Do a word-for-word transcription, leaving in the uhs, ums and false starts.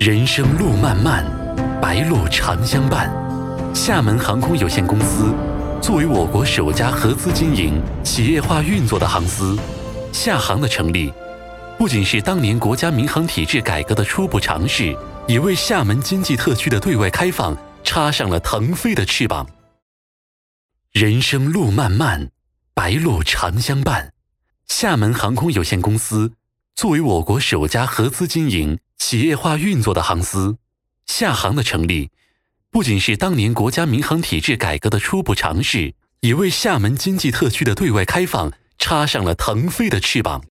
人生路漫漫，白鹭常相伴。厦门航空有限公司作为我国首家合资经营、企业化运作的航司，厦航的成立，不仅是当年国家民航体制改革的初步尝试，也为厦门经济特区的对外开放插上了腾飞的翅膀。人生路漫漫，白鹭常相伴。厦门航空有限公司作为我国首家合资经营、企业化运作的航司，厦航的成立，不仅是当年国家民航体制改革的初步尝试，也为厦门经济特区的对外开放插上了腾飞的翅膀。